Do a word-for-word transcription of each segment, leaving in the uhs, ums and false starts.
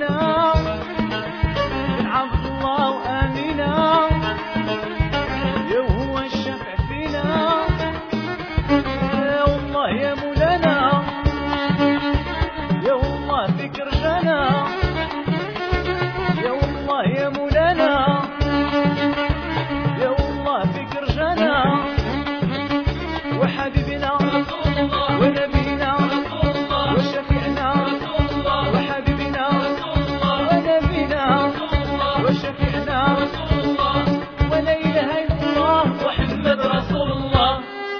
أمينة بن عبد الله وأمينة، يا هو الشفع فينا يا والله يا مولانا، يا والله فكر جانا يا والله يا مولانا، يا والله فكر جانا وحبيبنا ونبينا وشفيعنا وحبيبنا ونبينا وشفيعنا ولا إله إلا الله محمد رسول الله.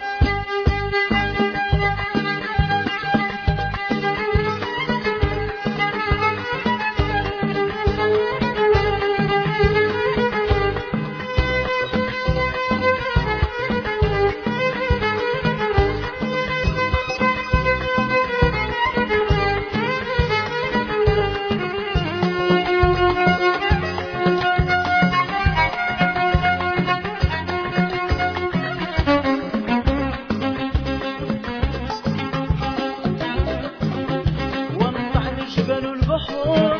جبل البحور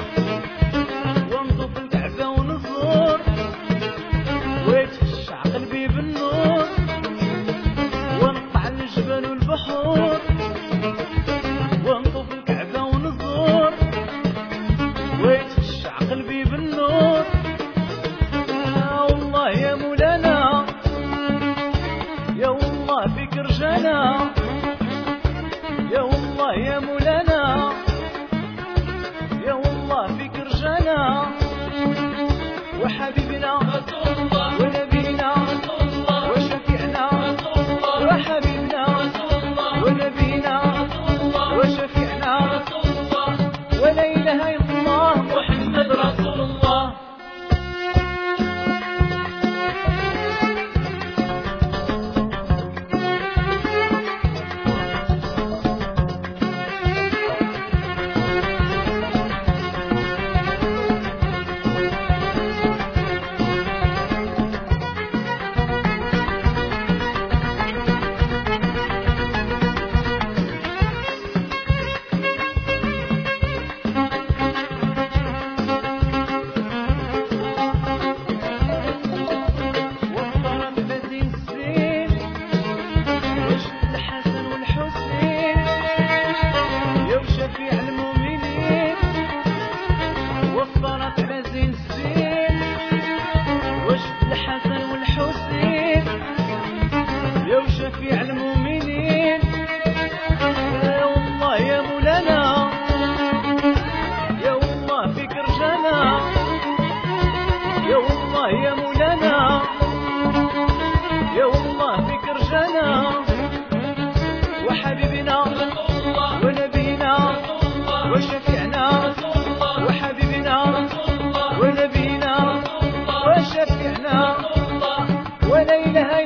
ونطوف الكعبة ونزور ويتفشع قلبي بالنور، ونقطع الجبل البحور ونطوف الكعبة ونزور ويتفشع قلبي بالنور، يا والله يا مولانا يا والله فكر جانا يا والله يا مولانا، يا والله فكر جانا وحبيبنا ونبينا وشفيعنا وحبيبنا ونبينا وشفيعنا ولا إله إلا الله محمد رسول الله. وفرت على زين الزين وشد الحسن والحسين يا وشفيع المؤمنين، يا والله يا مولانا يا والله فكر جانا يا والله يا مولانا يا والله فكر جانا وحبيبنا ونبينا وشفيعنا وحبيبنا ونبينا وشفيعنا ولا إله إلا